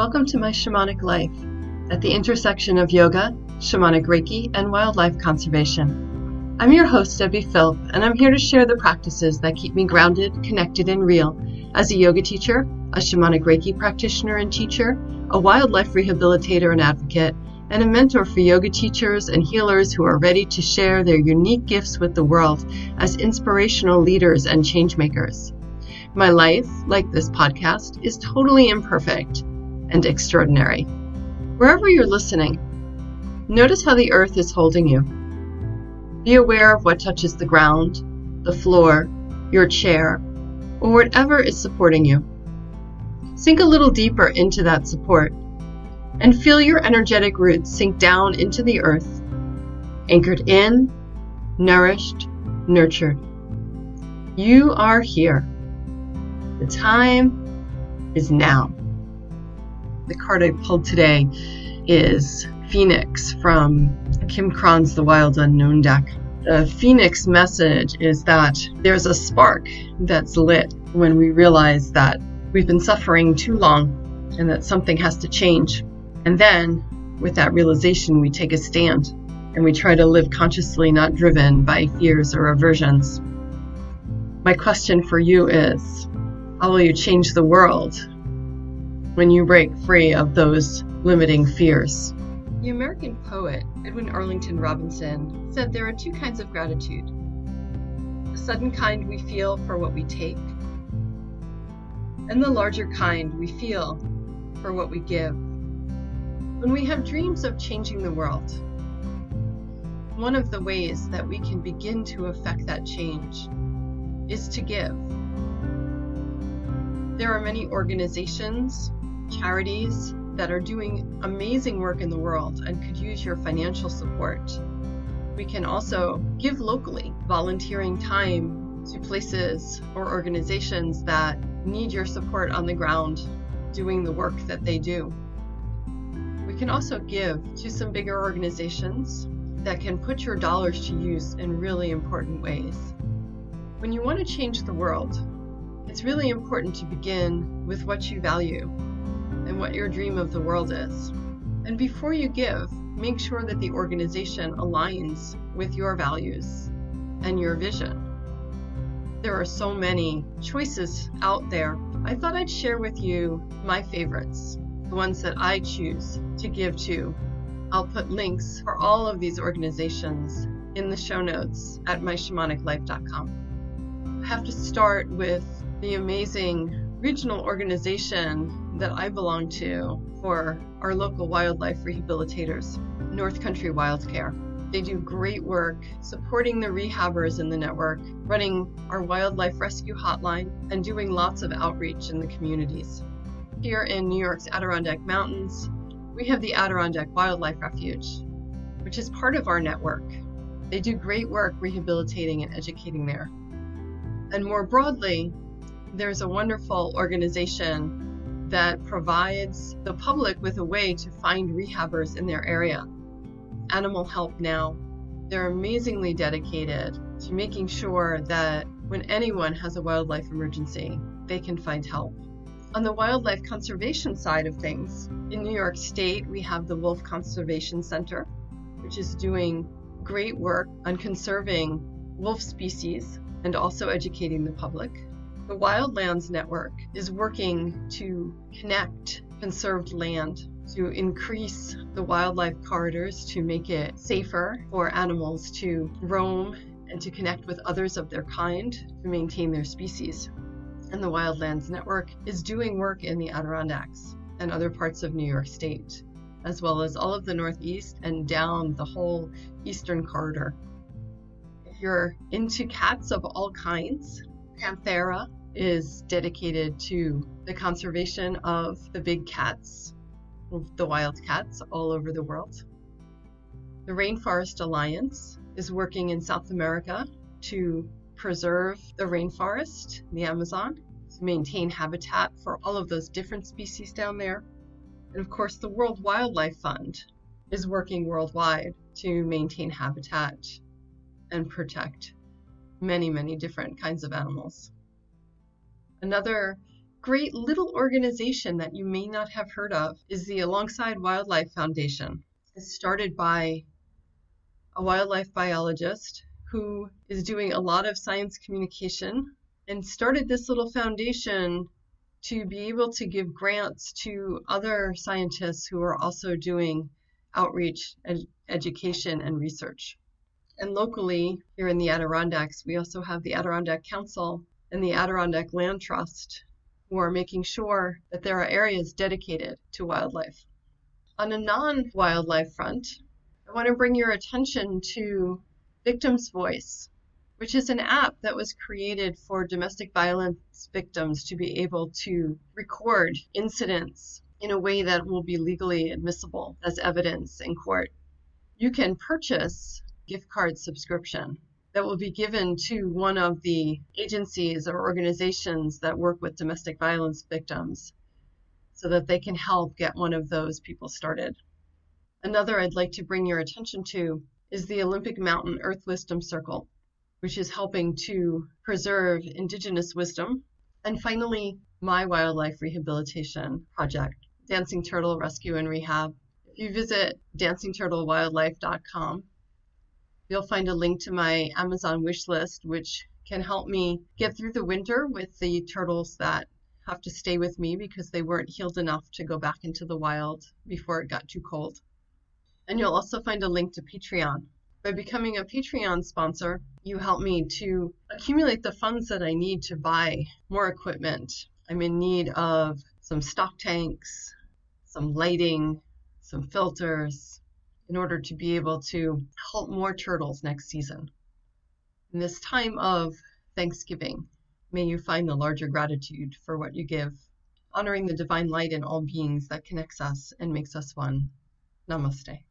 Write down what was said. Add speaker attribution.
Speaker 1: Welcome to my shamanic life, at the intersection of yoga, shamanic Reiki, and wildlife conservation. I'm your host, Debbie Philp, and I'm here to share the practices that keep me grounded, connected, and real as a yoga teacher, a shamanic Reiki practitioner and teacher, a wildlife rehabilitator and advocate, and a mentor for yoga teachers and healers who are ready to share their unique gifts with the world as inspirational leaders and change makers. My life, like this podcast, is totally imperfect and extraordinary. Wherever you're listening, notice how the earth is holding you. Be aware of what touches the ground, the floor, your chair, or whatever is supporting you. Sink a little deeper into that support and feel your energetic roots sink down into the earth, anchored in, nourished, nurtured. You are here. The time is now. The card I pulled today is Phoenix from Kim Cron's The Wild Unknown deck. The Phoenix message is that there's a spark that's lit when we realize that we've been suffering too long and that something has to change. And then, with that realization, we take a stand and we try to live consciously, not driven by fears or aversions. My question for you is, how will you change the world when you break free of those limiting fears? The American poet Edwin Arlington Robinson said there are two kinds of gratitude. The sudden kind we feel for what we take, and the larger kind we feel for what we give. When we have dreams of changing the world, one of the ways that we can begin to affect that change is to give. There are many organizations, charities that are doing amazing work in the world and could use your financial support. We can also give locally, volunteering time to places or organizations that need your support on the ground doing the work that they do. We can also give to some bigger organizations that can put your dollars to use in really important ways. When you want to change the world, it's really important to begin with what you value and what your dream of the world is. And before you give, make sure that the organization aligns with your values and your vision. There are so many choices out there. I thought I'd share with you my favorites, the ones that I choose to give to. I'll put links for all of these organizations in the show notes at myshamaniclife.com. I have to start with the amazing regional organization that I belong to for our local wildlife rehabilitators, North Country Wild Care. They do great work supporting the rehabbers in the network, running our wildlife rescue hotline, and doing lots of outreach in the communities. Here in New York's Adirondack Mountains, we have the Adirondack Wildlife Refuge, which is part of our network. They do great work rehabilitating and educating there. And more broadly, there's a wonderful organization that provides the public with a way to find rehabbers in their area. Animal Help Now. They're amazingly dedicated to making sure that when anyone has a wildlife emergency, they can find help. On the wildlife conservation side of things, in New York State, we have the Wolf Conservation Center, which is doing great work on conserving wolf species and also educating the public. The Wildlands Network is working to connect conserved land to increase the wildlife corridors to make it safer for animals to roam and to connect with others of their kind to maintain their species. And the Wildlands Network is doing work in the Adirondacks and other parts of New York State, as well as all of the Northeast and down the whole Eastern corridor. If you're into cats of all kinds, Panthera is dedicated to the conservation of the big cats, the wild cats all over the world. The Rainforest Alliance is working in South America to preserve the rainforest, the Amazon, to maintain habitat for all of those different species down there. And of course, the World Wildlife Fund is working worldwide to maintain habitat and protect many, many different kinds of animals. Another great little organization that you may not have heard of is the Alongside Wildlife Foundation. It's started by a wildlife biologist who is doing a lot of science communication and started this little foundation to be able to give grants to other scientists who are also doing outreach, education, and research. And locally, here in the Adirondacks, we also have the Adirondack Council and the Adirondack Land Trust, who are making sure that there are areas dedicated to wildlife. On a non-wildlife front, I want to bring your attention to Victim's Voice, which is an app that was created for domestic violence victims to be able to record incidents in a way that will be legally admissible as evidence in court. You can purchase a gift card subscription that will be given to one of the agencies or organizations that work with domestic violence victims so that they can help get one of those people started. Another I'd like to bring your attention to is the Olympic Mountain Earth Wisdom Circle, which is helping to preserve indigenous wisdom. And finally, my wildlife rehabilitation project, Dancing Turtle Rescue and Rehab. If you visit dancingturtlewildlife.com, you'll find a link to my Amazon wish list, which can help me get through the winter with the turtles that have to stay with me because they weren't healed enough to go back into the wild before it got too cold. And you'll also find a link to Patreon. By becoming a Patreon sponsor, you help me to accumulate the funds that I need to buy more equipment. I'm in need of some stock tanks, some lighting, some filters, in order to be able to help more turtles next season. In this time of Thanksgiving, may you find the larger gratitude for what you give, honoring the divine light in all beings that connects us and makes us one. Namaste.